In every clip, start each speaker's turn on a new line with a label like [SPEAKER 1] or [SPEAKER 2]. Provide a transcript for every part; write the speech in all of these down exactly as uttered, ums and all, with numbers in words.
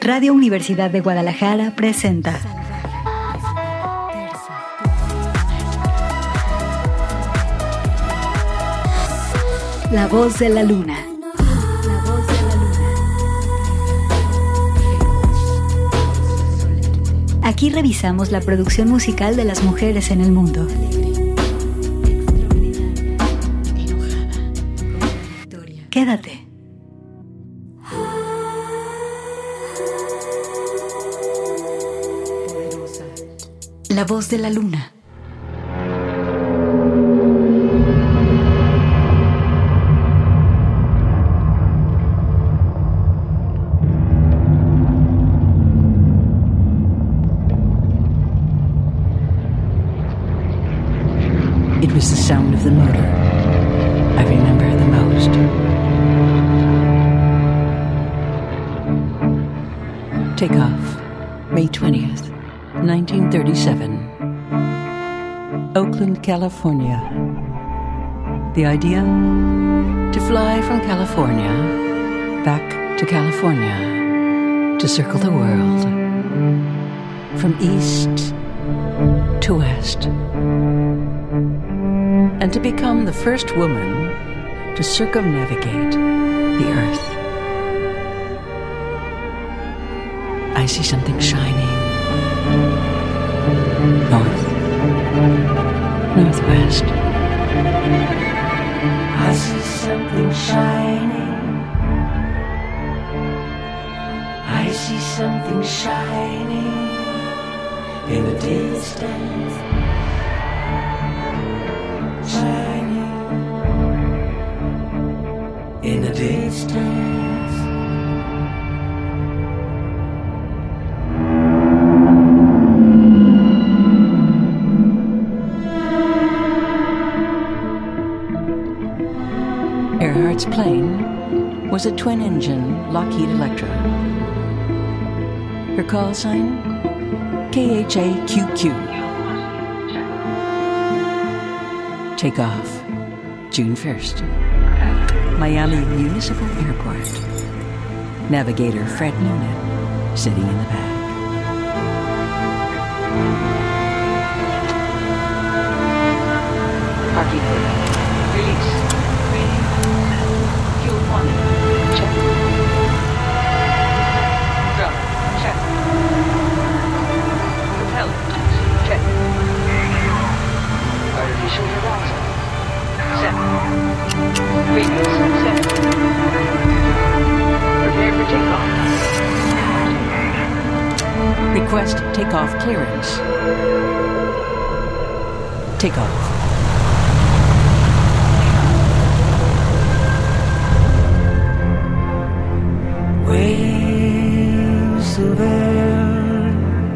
[SPEAKER 1] Radio Universidad de Guadalajara presenta La Voz de la Luna. Aquí revisamos la producción musical de las mujeres en el mundo. Quédate. La Voz de la Luna.
[SPEAKER 2] It was the sound of the motor I remember the most. Takeoff, May twentieth, nineteen thirty-seven. Oakland, California. The idea? To fly from California back to California to circle the world from east to west, and to become the first woman to circumnavigate the earth. I see something shining north, northwest. I see something shining. I see something shining in the distance. Shining in the distance. Earhart's plane was a twin-engine Lockheed Electra. Her call sign? K H A Q Q. Takeoff, June first. Miami Municipal Airport. Navigator Fred Noonan, sitting in the back. Parking order. Release. Three. Fuel one. Check. Drone. Check. Propellant. Check. Artificial horizon. Set. Radius. Set. Prepare for takeoff. Request takeoff clearance. Takeoff. Waves of air,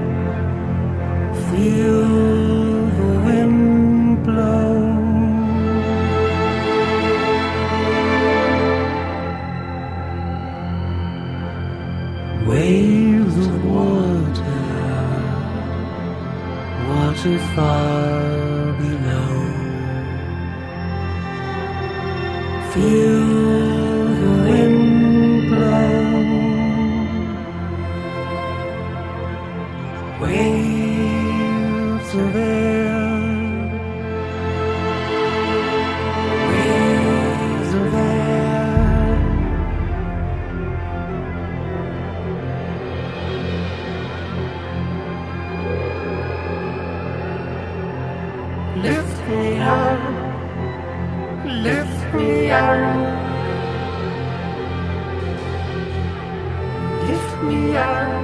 [SPEAKER 2] feel the wind blow. Waves of water, water far below. Feel the wind blow. Waves of air, waves of air. Lift me up, lift me up, lift me up.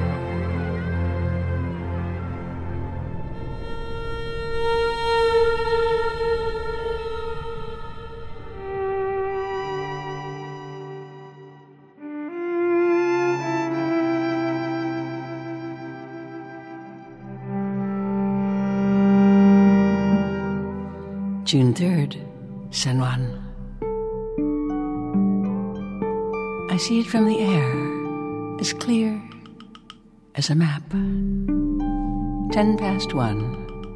[SPEAKER 2] June third, San Juan. I see it from the air, as clear as a map. Ten past one.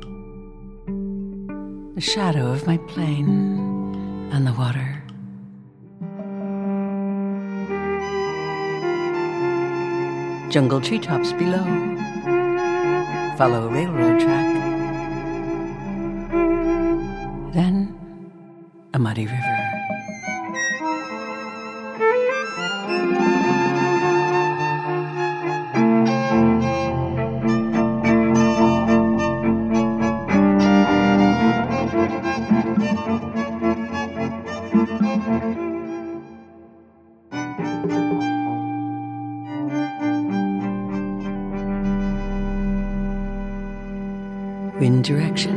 [SPEAKER 2] The shadow of my plane on the water. jungle treetops below. Follow a railroad track. Then a muddy river. Wind direction.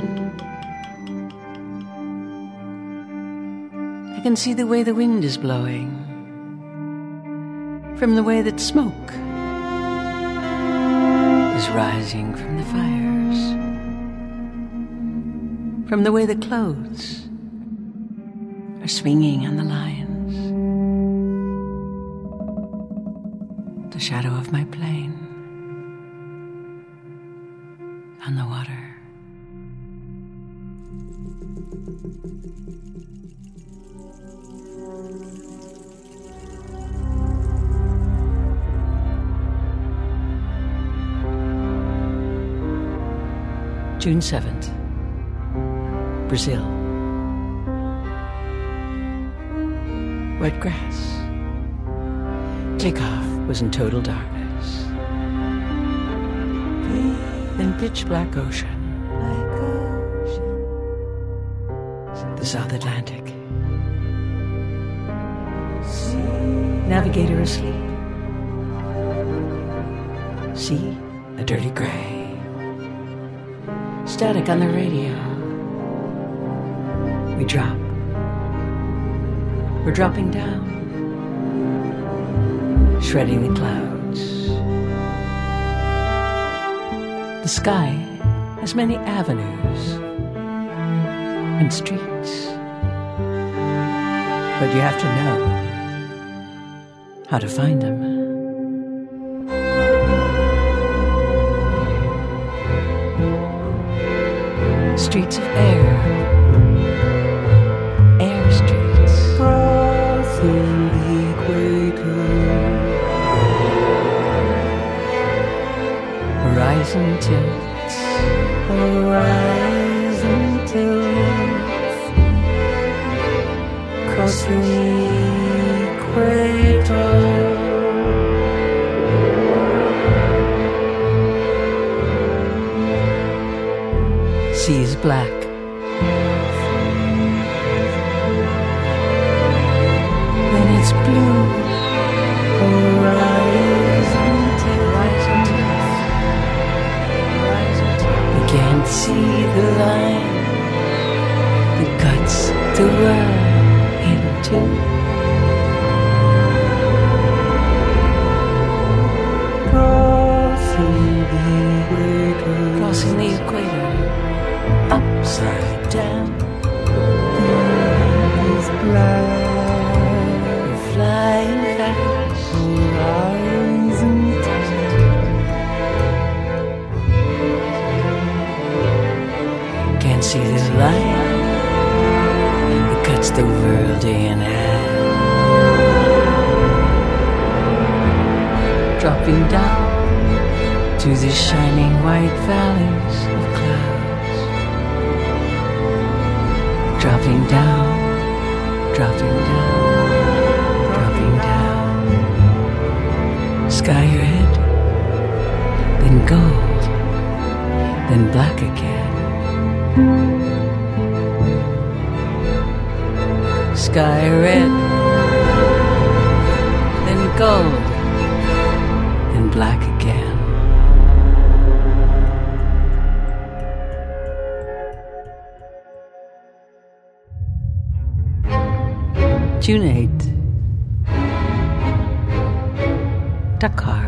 [SPEAKER 2] I can see the way the wind is blowing, from the way that smoke is rising from the fires, from the way the clothes are swinging on the lines, the shadow of my plane on the water. June seventh, Brazil. Wet grass. Takeoff was in total darkness. Then pitch black ocean. The South Atlantic. Navigator asleep. Sea, a dirty gray. Static on the radio. We drop. We're dropping down. Shredding the clouds. The sky has many avenues and streets. But you have to know how to find them. Streets of air, air streets, crossing the equator, horizon tilts, horizon tilts, crossing the equator. Sea is black. Then it's blue. Horizon horizon horizon. We can't see the line that cuts the world in two. Crossing the equator. Crossing the equator. Upside down, is black, flying fast, horizon tight. Can't see the line that cuts the world in half. Dropping down to the shining white valleys of clouds. Dropping down, dropping down, dropping down. Sky red, then gold, then black again. Sky red, then gold, then black again. June eighth, Dakar.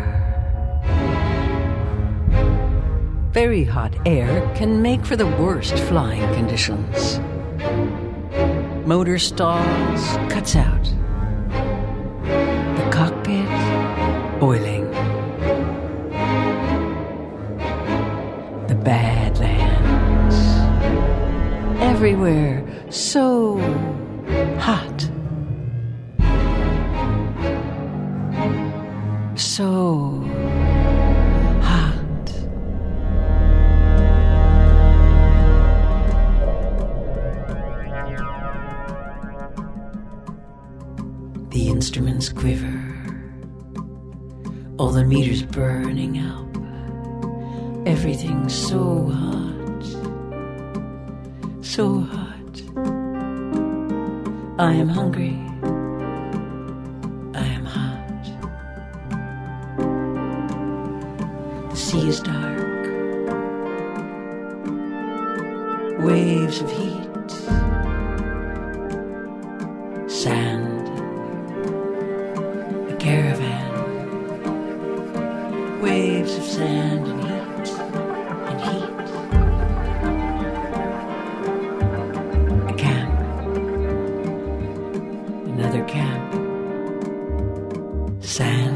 [SPEAKER 2] Very hot air can make for the worst flying conditions. Motor stalls, cuts out. The cockpit, boiling. The Badlands. Everywhere, so hot. So All the meters burning up. Everything's so hot, so hot. I am hungry. I am hot. The sea is dark. Waves of heat. Sand. A caravan. Waves of sand and heat and heat. A camp. Another camp. Sand.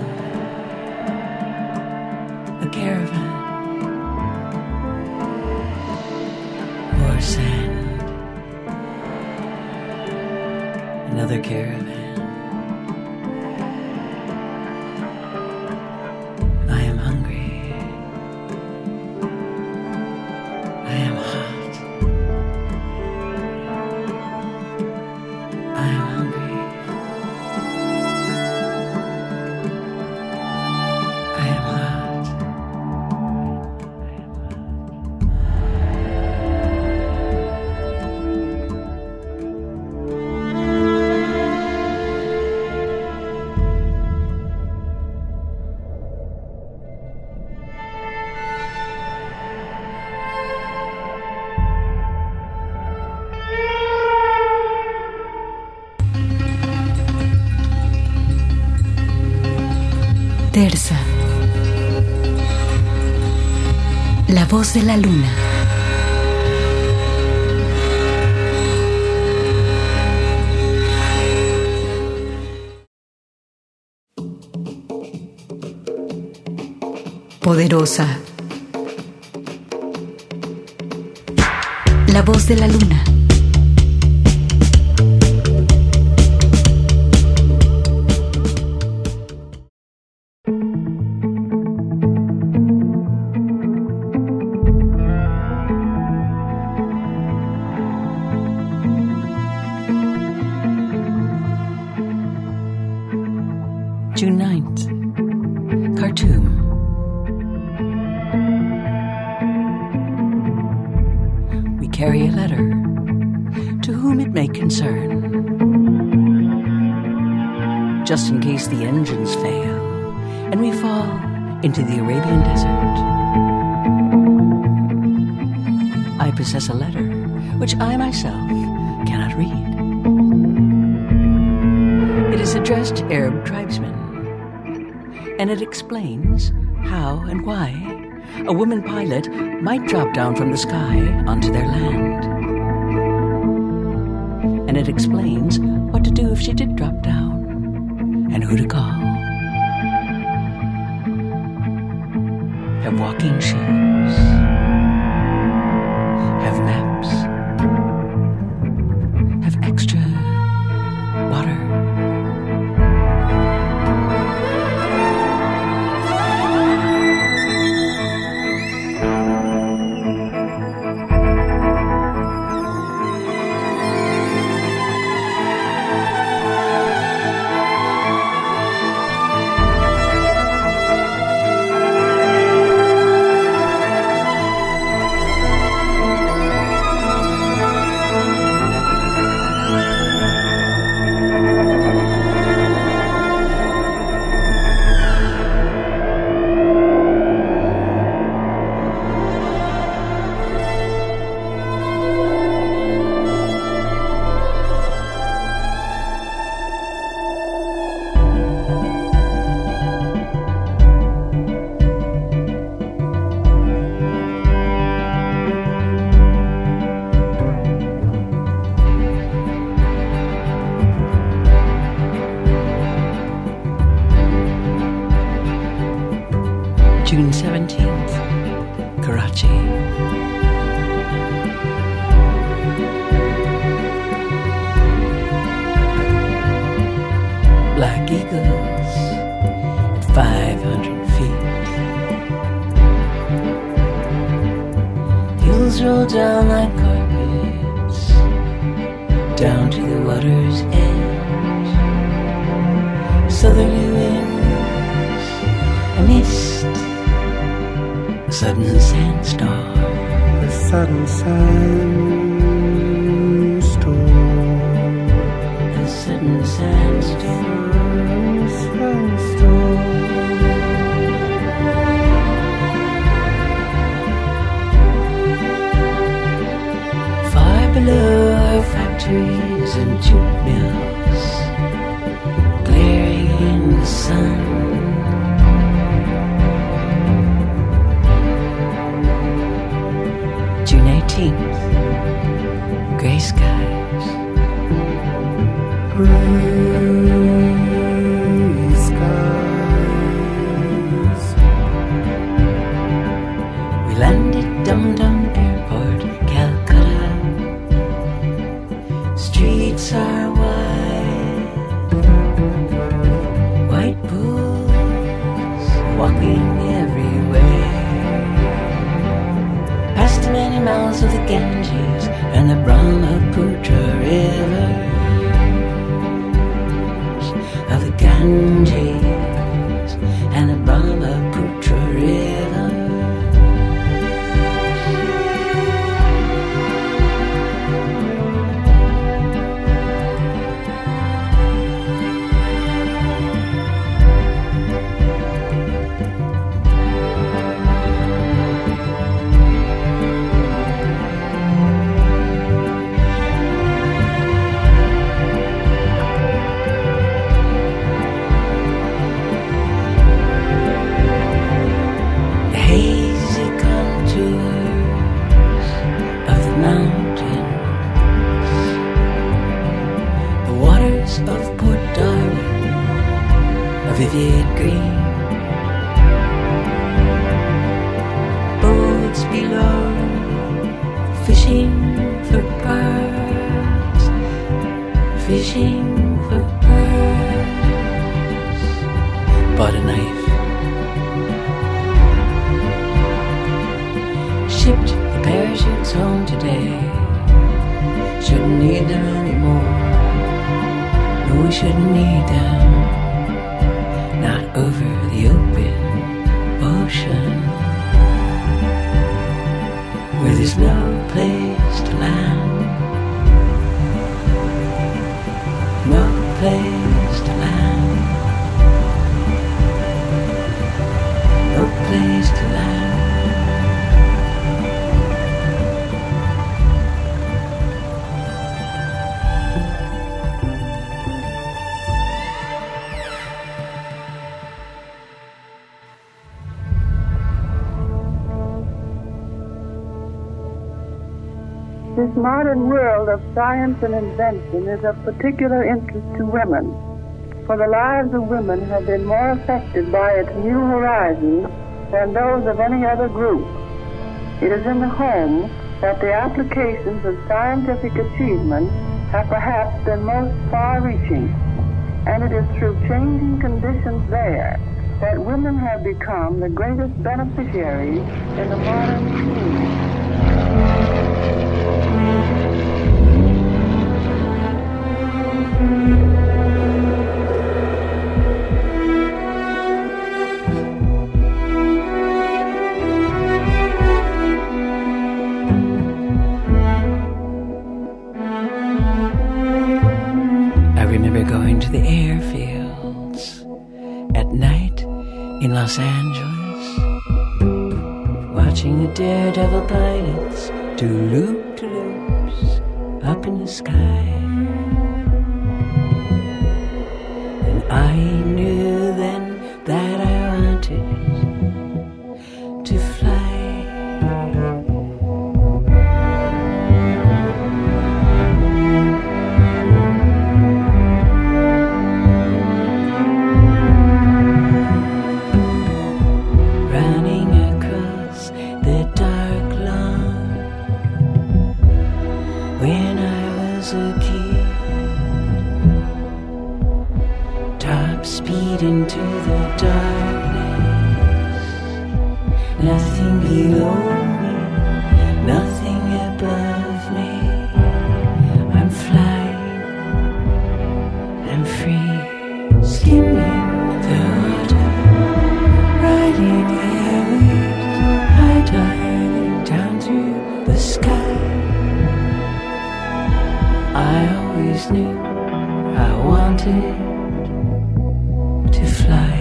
[SPEAKER 2] A caravan. More sand. Another caravan.
[SPEAKER 1] Terza. La voz de la luna. Poderosa. La voz de la luna.
[SPEAKER 2] June ninth, Khartoum. We carry a letter to whom it may concern, just in case the engines fail and we fall into the Arabian desert. I possess a letter which I myself cannot read. It is addressed to Arab tribesmen, and it explains how and why a woman pilot might drop down from the sky onto their land. And it explains what to do if she did drop down, and who to call. Have walking shoes. Have maps. Have extra water. June seventeenth, Karachi. Black eagles at five hundred feet. Hills roll down like carpets, down to the water's edge. Southerly winds sudden sandstorm.
[SPEAKER 3] A sudden sandstorm.
[SPEAKER 2] A sudden sandstorm.
[SPEAKER 3] Sandstorm.
[SPEAKER 2] Far below our factories and jute mills, glaring in the sun. June eighteenth, gray skies.
[SPEAKER 3] Gray skies.
[SPEAKER 2] We landed Dum Dum Airport, Calcutta. Streets are wide, white bulls walking everywhere. Past the many mouths of the Ganges and the Brahmaputra rivers, of the Ganges and the Brahmaputra rivers. Hazy contours of the mountains, the waters of Port Darwin, a vivid green. Boats below, fishing for pearls, fishing for pearls. Bought a knife. Shipped the parachutes home today. Shouldn't need them anymore. No, we shouldn't need them. Not over the open ocean, where there's no place to land. No place to land. No place to land.
[SPEAKER 4] This modern world of science and invention is of particular interest to women, for the lives of women have been more affected by its new horizons than those of any other group. It is in the home that the applications of scientific achievement have perhaps been most far-reaching, and it is through changing conditions there that women have become the greatest beneficiaries in the modern scheme.
[SPEAKER 2] I remember going to the airfields at night in Los Angeles, watching the daredevil pilots do loop-to-loops up in the sky. And I knew then that I wanted to fly. Running across the dark lawn when I was a kid, top speed into the darkness, nothing below me, nothing above me. I'm flying, I'm free, skimming the water, riding the airwaves. I always knew I wanted to fly.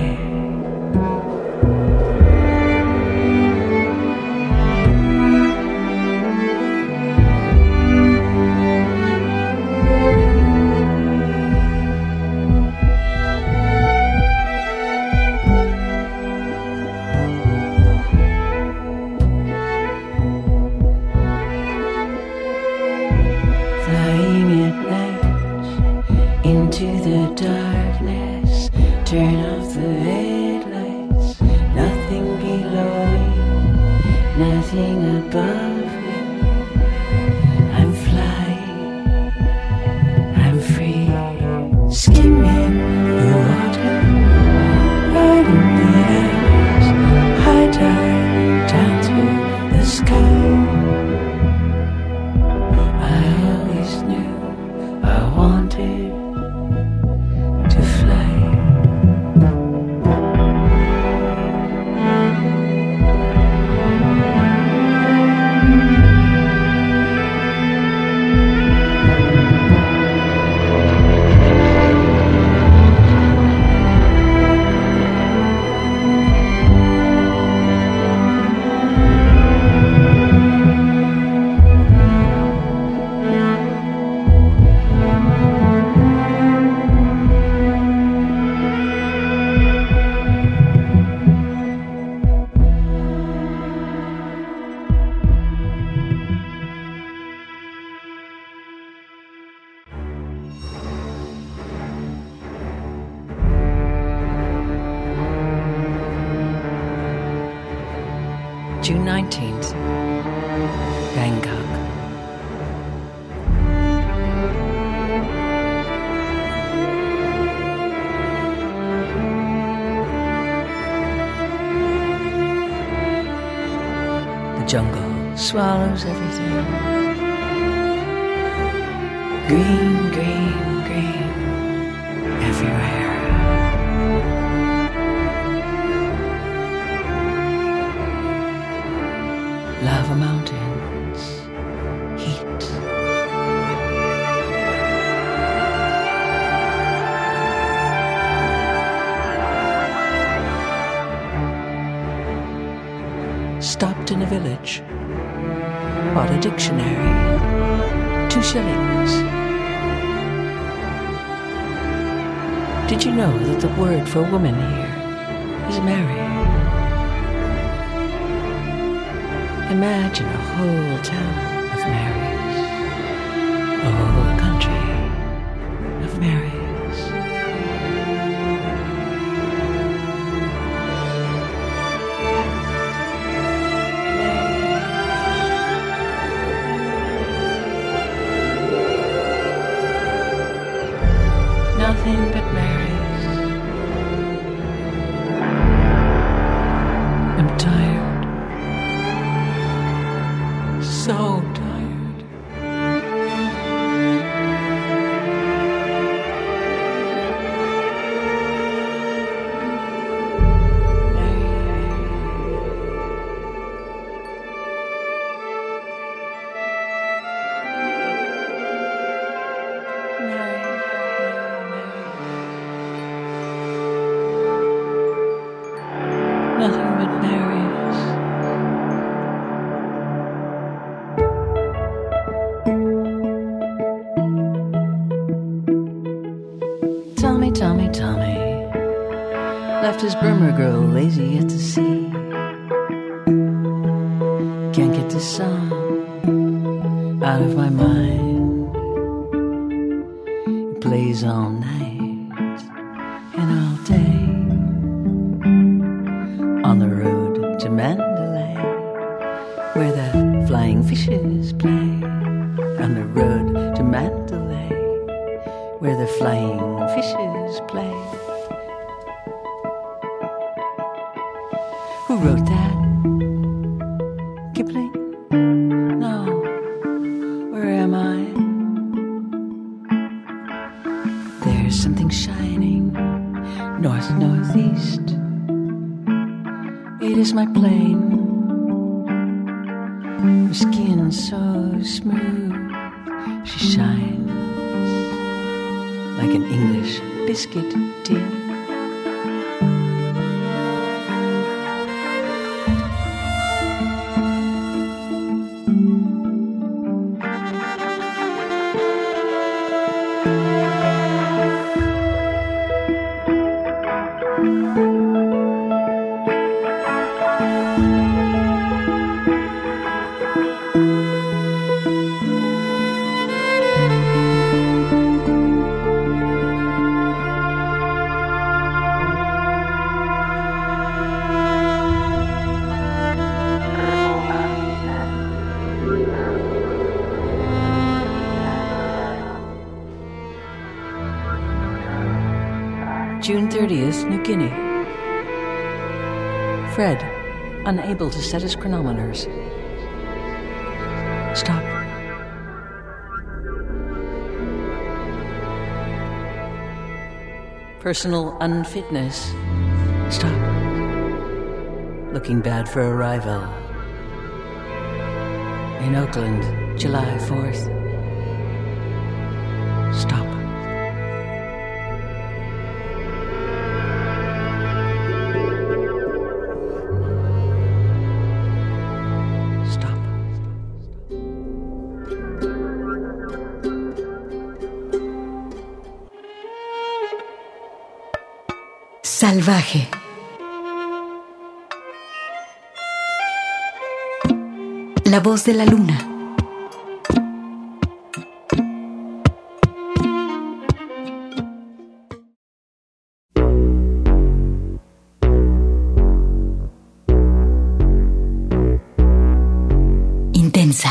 [SPEAKER 5] Turn off the headlights. Nothing below me, nothing above me. I'm flying, I'm free, skimming the water, riding the airwaves, high tide down through the sky. I always knew I wanted to fly.
[SPEAKER 2] June nineteenth, Bangkok. The jungle swallows everything. Green, green, green, everywhere. Lava mountains, heat. Stopped in a village, bought a dictionary, two shillings. Did you know that the word for woman here is Mary? Imagine a whole town of Marys, a whole country of Marys. Nothing but Marys. I'm tired. So tired. Nothing but Marys. Tommy, Tommy, Tommy left his Burma girl lazy at the sea. Can't get this song out of my mind. It plays all night and all day on the road to Mandalay, where the flying fishes play. On the road to Mandalay, where the flying fishes play. Who wrote that? Kipling? No. Where am I? There's something shining north, northeast. It is my plane. Her skin so smooth, she shines like an English biscuit tin. June thirtieth, New Guinea. Fred, unable to set his chronometers. Stop. Personal unfitness. Stop. Looking bad for arrival. In Oakland, July fourth. Stop.
[SPEAKER 1] Salvaje. La voz de la luna. Intensa.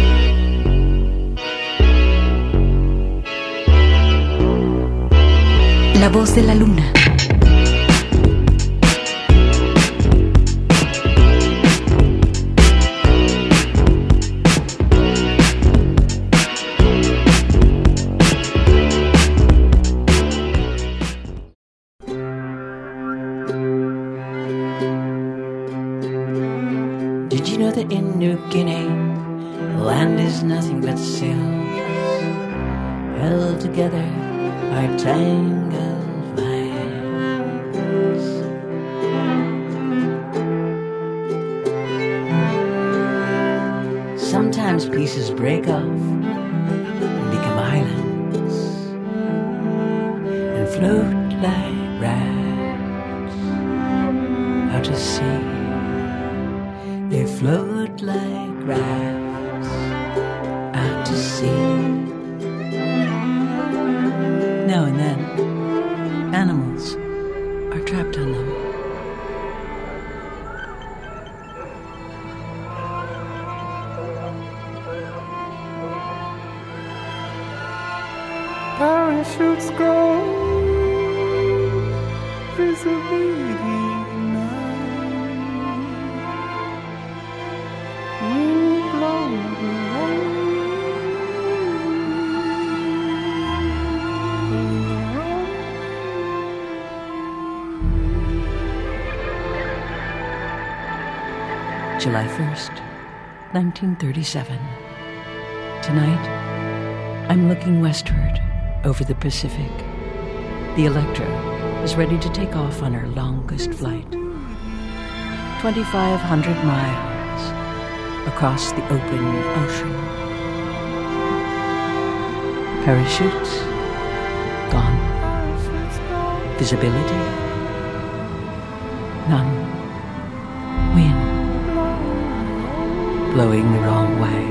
[SPEAKER 1] La voz de la luna.
[SPEAKER 2] Did you know that in New Guinea, land is nothing but sails, held together by tangled vines? Sometimes pieces break off and become islands and float like rafts out to sea. They float like rafts out to sea. Now and then, animals are trapped on them.
[SPEAKER 3] Parachutes go visibility night. Wind blows away.
[SPEAKER 2] July first, nineteen thirty-seven. Tonight, I'm looking westward over the Pacific. The Electra is ready to take off on her longest flight. twenty-five hundred miles across the open ocean. Parachutes gone. Visibility none. Wind blowing the wrong way.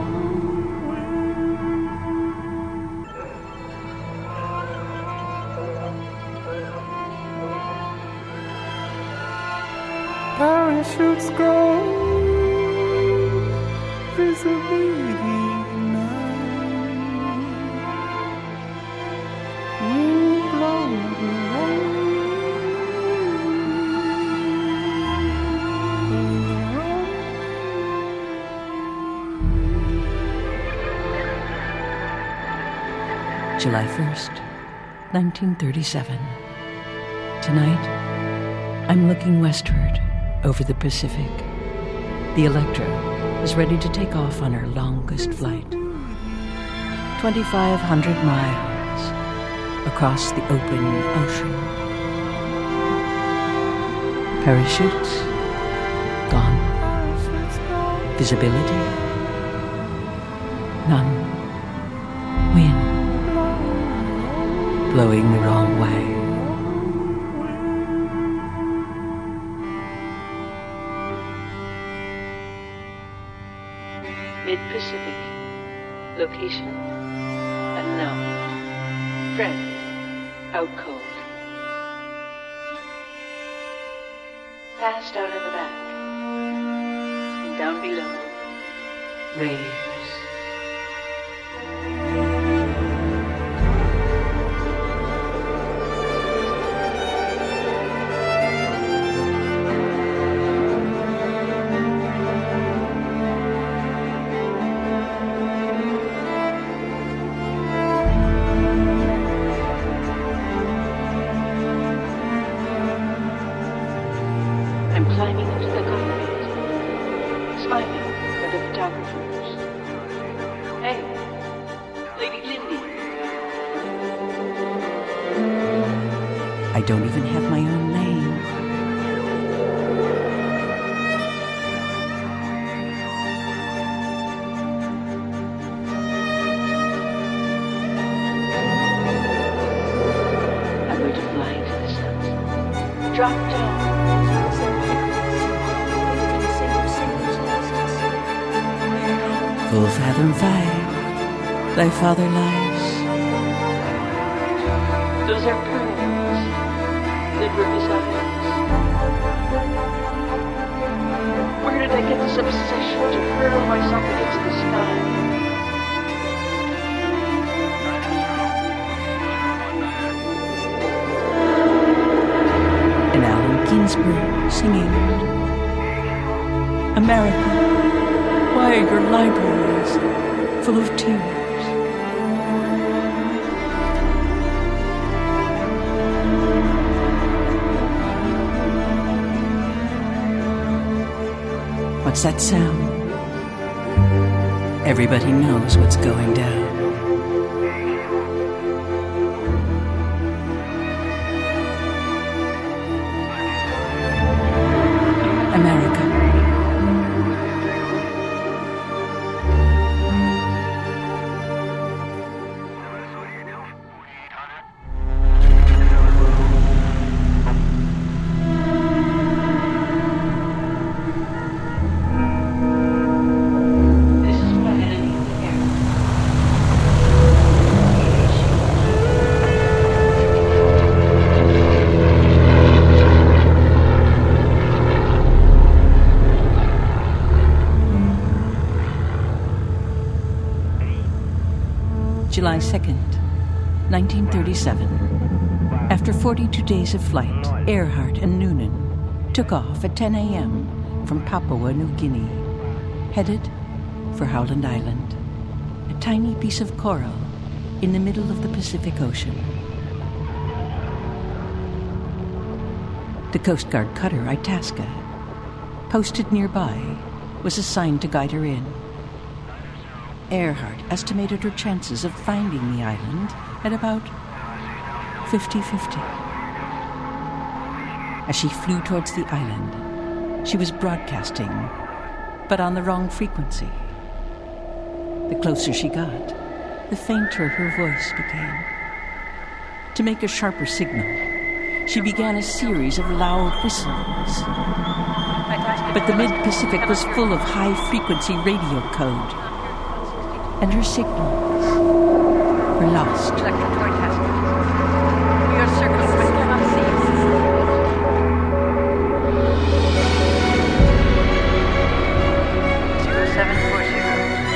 [SPEAKER 3] Parachutes go visibility night. Wind blows away.
[SPEAKER 2] July first, nineteen thirty-seven. Tonight, I'm looking westward over the Pacific. The Electra is ready to take off on her longest flight. twenty-five hundred miles across the open ocean. Parachutes gone. Visibility none. Wind blowing the wrong way.
[SPEAKER 5] Mid-Pacific. Location unknown. Friend out cold. Passed out of the back. And down below, raves. Climbing into the cockpit, smiling at the photographers. Hey, Lady Lindy.
[SPEAKER 2] I don't even have my own name.
[SPEAKER 5] I'm going to fly into the sunset. Drop down.
[SPEAKER 2] Full fathom five, thy father lies.
[SPEAKER 5] Those are pearls that were his eyes. Where did I get this obsession to hurl myself against the sky?
[SPEAKER 2] And Allen Ginsberg singing, America, why are your libraries full of tears? What's that sound? Everybody knows what's going down. America. July second, nineteen thirty-seven. After forty-two days of flight, Earhart and Noonan took off at ten a.m. from Papua New Guinea, headed for Howland Island, a tiny piece of coral in the middle of the Pacific Ocean. The Coast Guard cutter Itasca, posted nearby, was assigned to guide her in. Earhart estimated her chances of finding the island at about fifty-fifty. As she flew towards the island, she was broadcasting, but on the wrong frequency. The closer she got, the fainter her voice became. To make a sharper signal, she began a series of loud whistles. But the mid-Pacific was full of high-frequency radio code, and her signals were lost.
[SPEAKER 5] We are circling but cannot see. Zero seven four zero.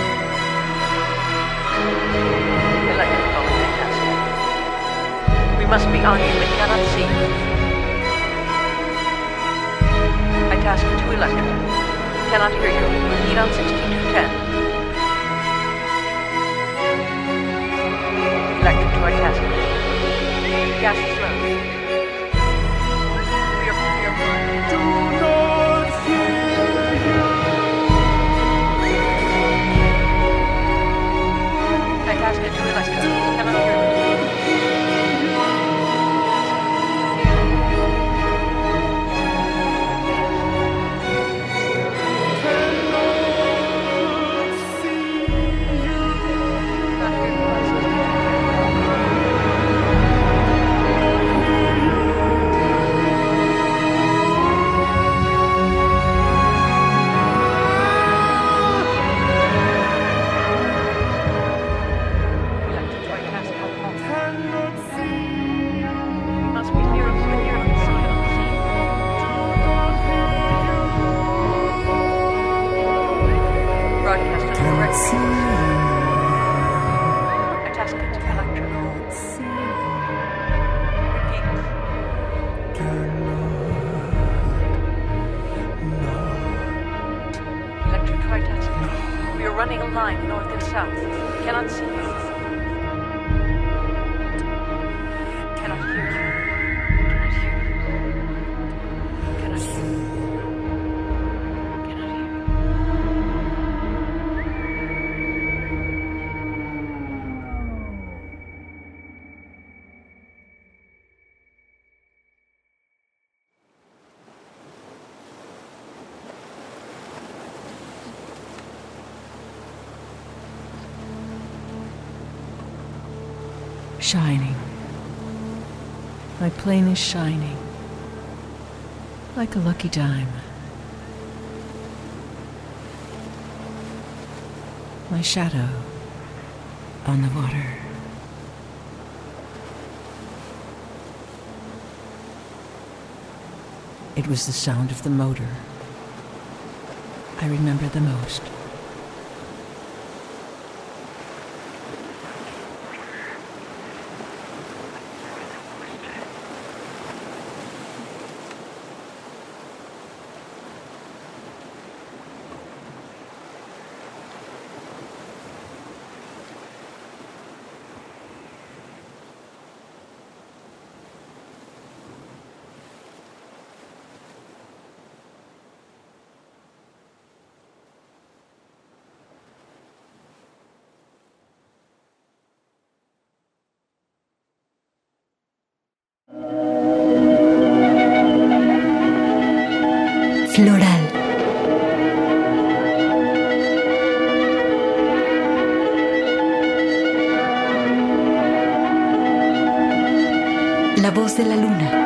[SPEAKER 5] Electric phone, Itasca. We must be on you but cannot see. Itasca to Electric. Cannot hear you. Repeat on sixty-two ten. Electric to Itasca. Gas is low. We are, we are flying.
[SPEAKER 3] Do not hear you.
[SPEAKER 5] Itasca to Electric. Cannot hear you. running a line north and south. Cannot see you. Cannot hear you. Cannot hear you. Cannot hear you. Cannot hear you.
[SPEAKER 2] Shining. My plane is shining. Like a lucky dime. My shadow on the water. It was the sound of the motor I remember the most.
[SPEAKER 1] Floral. La voz de la luna.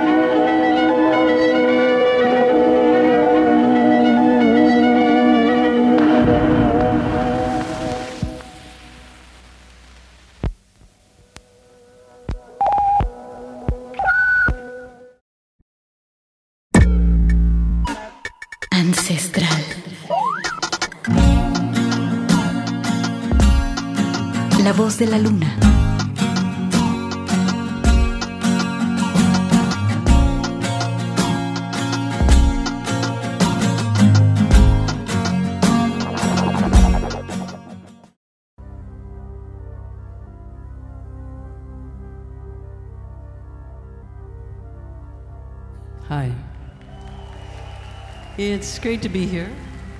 [SPEAKER 1] Ancestral. La voz de la luna.
[SPEAKER 6] Hi. It's great to be here.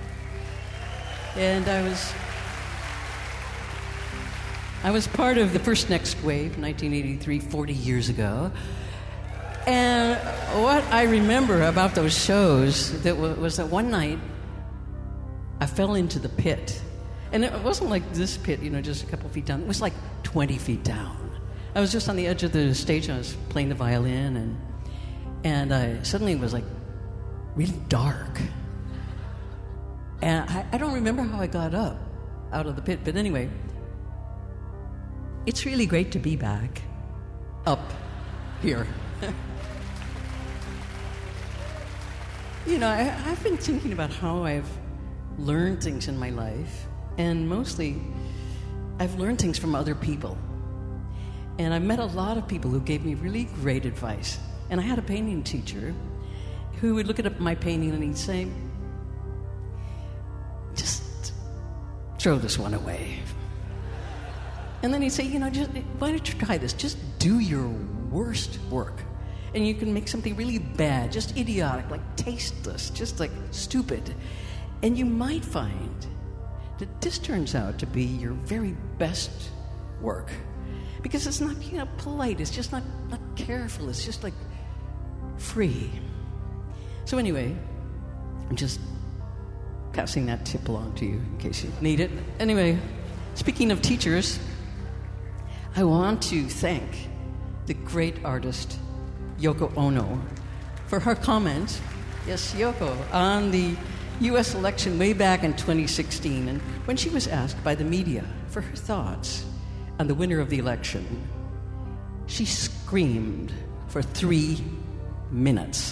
[SPEAKER 6] And I was I was part of the first Next Wave, nineteen eighty-three, forty years ago. And what I remember about those shows that w- was that one night I fell into the pit. And it wasn't like this pit, you know, just a couple feet down. It was like twenty feet down. I was just on the edge of the stage and I was playing the violin, and and I suddenly it was like really dark. And I, I don't remember how I got up out of the pit, but anyway, it's really great to be back up here. You know, I, I've been thinking about how I've learned things in my life, and mostly I've learned things from other people. And I've met a lot of people who gave me really great advice. And I had a painting teacher who would look at my painting and he'd say, just throw this one away. And then he'd say, you know, just, why don't you try this? Just do your worst work. And you can make something really bad, just idiotic, like tasteless, just like stupid. And you might find that this turns out to be your very best work. Because it's not, you know, polite, it's just not, not careful, it's just like free. So anyway, I'm just passing that tip along to you in case you need it. Anyway, speaking of teachers, I want to thank the great artist Yoko Ono for her comment, yes, Yoko, on the U S election way back in twenty sixteen, and when she was asked by the media for her thoughts on the winner of the election, she screamed for three minutes.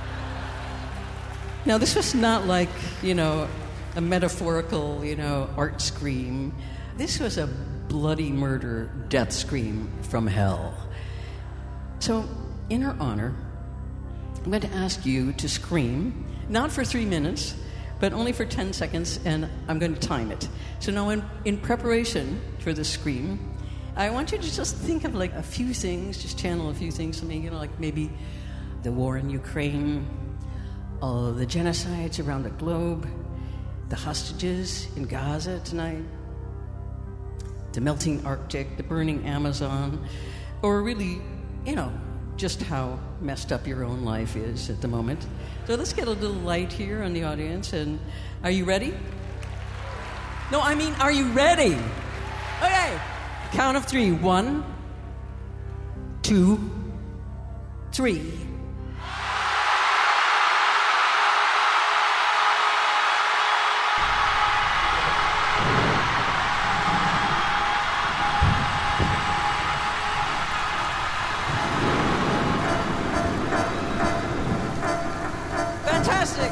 [SPEAKER 6] Now, this was not like, you know, a metaphorical, you know, art scream. This was a bloody murder death scream from hell. So, in her honor, I'm going to ask you to scream, not for three minutes, but only for ten seconds, and I'm going to time it. So now in, in preparation for the scream, I want you to just think of like a few things, just channel a few things to me, you know, like maybe the war in Ukraine, all of the genocides around the globe, the hostages in Gaza tonight, the melting Arctic, the burning Amazon, or really, you know, just how messed up your own life is at the moment. So let's get a little light here on the audience. And are you ready? No, I mean, are you ready? Okay. Count of three. One, two, three. Fantastic.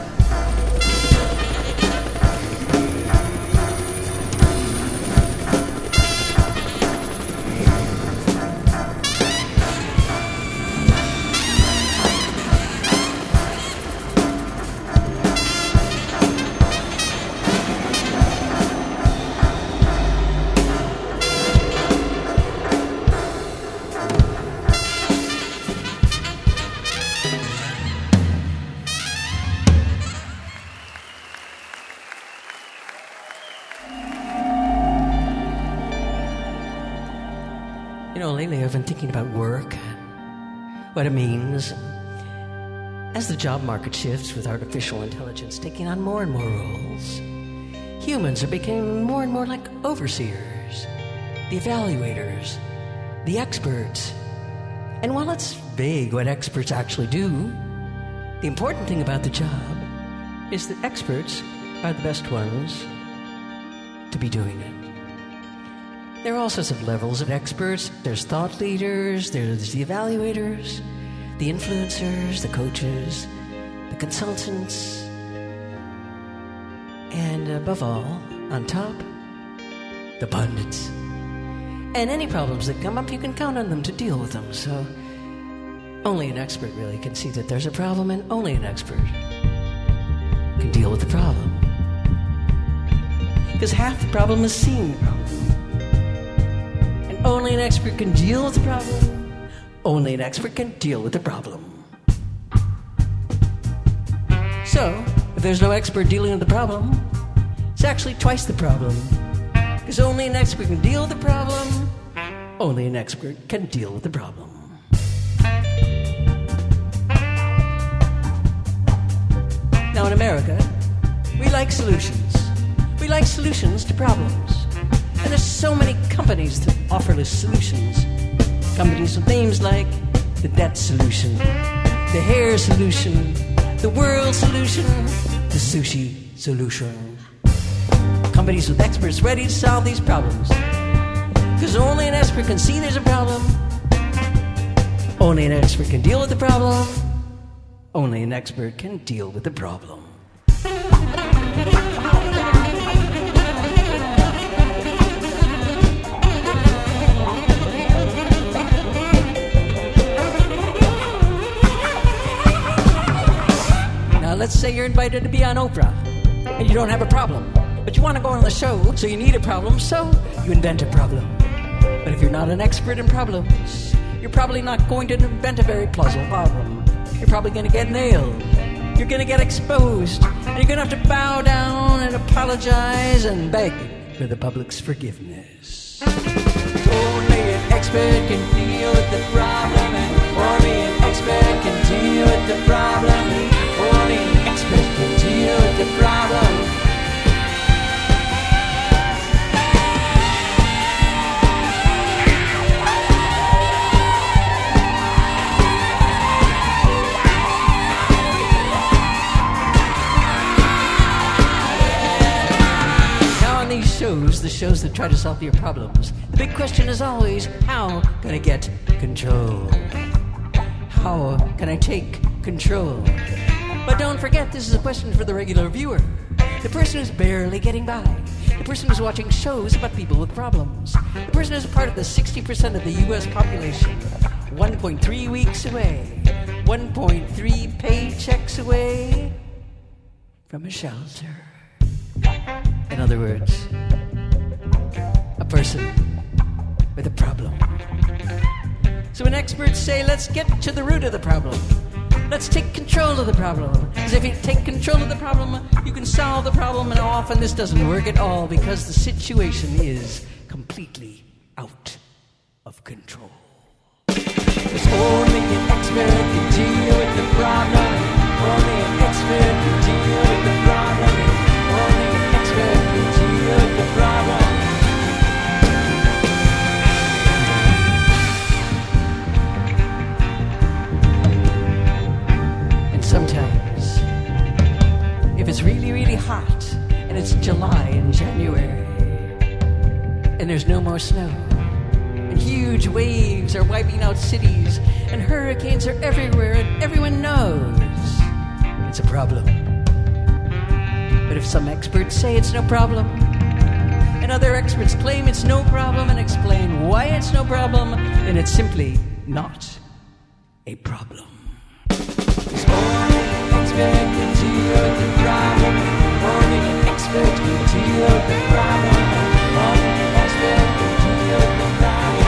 [SPEAKER 6] You know, lately I've been thinking about work, what it means. As the job market shifts with artificial intelligence taking on more and more roles, humans are becoming more and more like overseers, the evaluators, the experts. And while it's vague what experts actually do, the important thing about the job is that experts are the best ones to be doing it. There are all sorts of levels of experts. There's thought leaders, there's the evaluators, the influencers, the coaches, the consultants, and above all, on top, the pundits. And any problems that come up, you can count on them to deal with them. So only an expert really can see that there's a problem, and only an expert can deal with the problem. Because half the problem is seeing the problem. Only an expert can deal with the problem. Only an expert can deal with the problem. So, if there's no expert dealing with the problem, it's actually twice the problem. Because only an expert can deal with the problem. Only an expert can deal with the problem. Now in America, we like solutions. We like solutions to problems. And there's so many companies that offer the solutions. Companies with names like the debt solution, the hair solution, the world solution, the sushi solution. Companies with experts ready to solve these problems. Because only an expert can see there's a problem. Only an expert can deal with the problem. Only an expert can deal with the problem. Let's say you're invited to be on Oprah, and you don't have a problem, but you want to go on the show, so you need a problem, so you invent a problem. But if you're not an expert in problems, you're probably not going to invent a very plausible problem. You're probably going to get nailed. You're going to get exposed, and you're going to have to bow down and apologize and beg for the public's forgiveness. Only an expert can deal with the problem, and only an expert can deal with the problem. Only an expert can deal with the problem. Now on these shows, the shows that try to solve your problems, the big question is always, how can I get control? How can I take control? But don't forget, this is a question for the regular viewer. The person who's barely getting by. The person who's watching shows about people with problems. The person who's part of the sixty percent of the U S population. one point three weeks away. one point three paychecks away from a shelter. In other words, a person with a problem. So when experts say, let's get to the root of the problem, let's take control of the problem. Because if you take control of the problem, you can solve the problem, and often this doesn't work at all because the situation is completely out of control. There's only an expert can deal with the problem. Only an expert can deal with the problem. Only an expert can deal with the problem. And sometimes, if it's really, really hot, and it's July and January, and there's no more snow, and huge waves are wiping out cities, and hurricanes are everywhere, and everyone knows it's a problem. But if some experts say it's no problem, and other experts claim it's no problem and explain why it's no problem, then it's simply not a problem. There's only an expert can deal with the problem. Only an expert can deal with the problem. Only an expert can deal with the problem.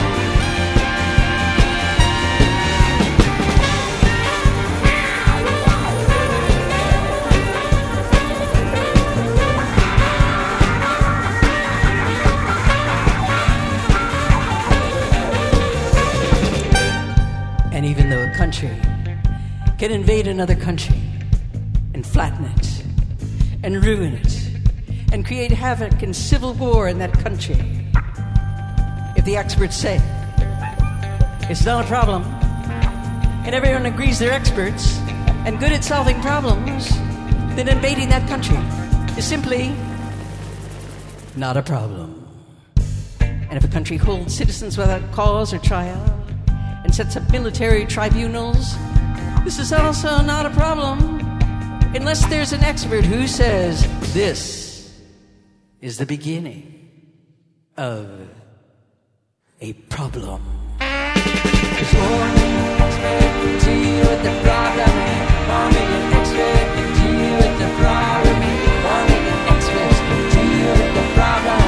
[SPEAKER 6] And even though a country can invade another country and flatten it and ruin it and create havoc and civil war in that country, if the experts say it's not a problem and everyone agrees they're experts and good at solving problems, then invading that country is simply not a problem. And if a country holds citizens without cause or trial and sets up military tribunals, this is also not a problem unless there's an expert who says this is the beginning of a problem. There's only an expert can deal with the problem. Only an expert can deal with the problem. Only an expert can deal with the problem.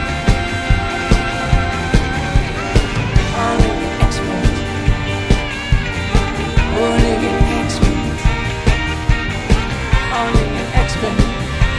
[SPEAKER 6] Only an expert. Only an expert. Only an expert.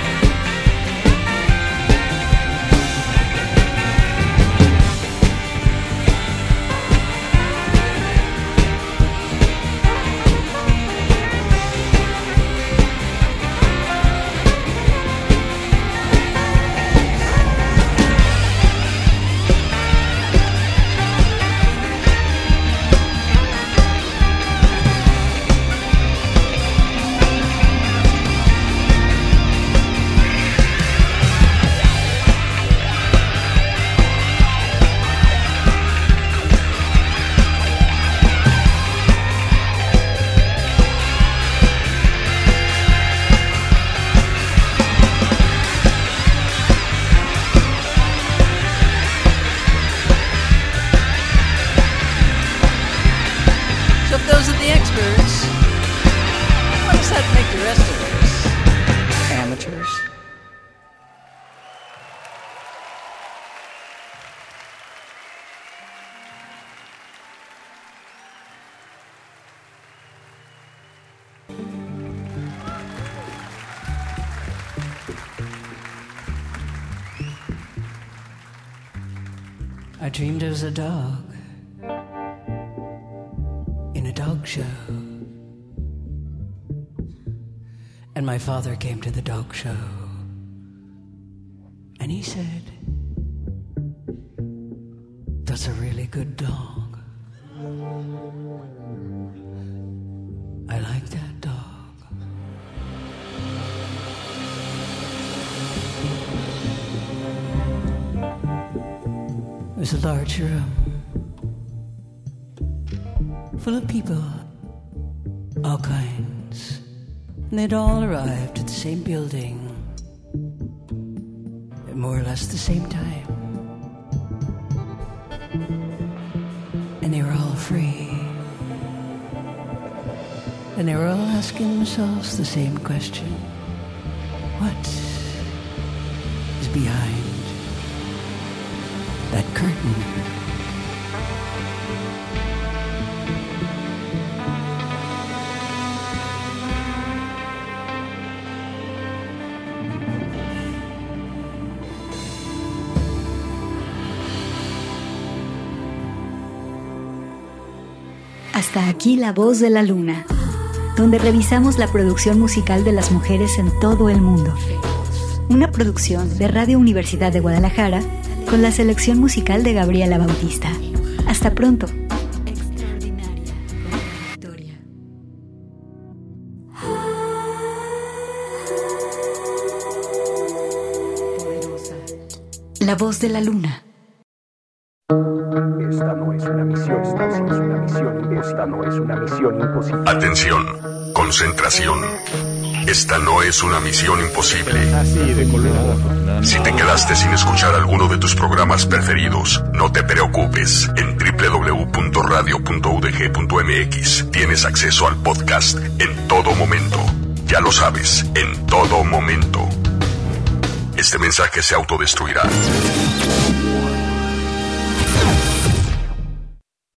[SPEAKER 6] I dreamed I was a dog in a dog show. And my father came to the dog show. And he said, "That's a really good dog. I like that dog." It was a large room full of people, all kinds, and they'd all arrived at the same building at more or less the same time, and they were all free, and they were all asking themselves the same question: What is behind that curtain?
[SPEAKER 1] Hasta aquí La Voz de la Luna, donde revisamos la producción musical de las mujeres en todo el mundo. Una producción de Radio Universidad de Guadalajara con la selección musical de Gabriela Bautista. Hasta pronto. La Voz de la Luna.
[SPEAKER 7] Esta no es una misión, esta no es una misión, esta no es una misión imposible.
[SPEAKER 8] Atención, concentración. Esta no es una misión imposible.
[SPEAKER 7] Así de colorado.
[SPEAKER 8] Si te quedaste sin escuchar alguno de tus programas preferidos, no te preocupes. En doble u doble u doble u punto radio punto u d g punto m x tienes acceso al podcast en todo momento. Ya lo sabes, en todo momento. Este mensaje se autodestruirá.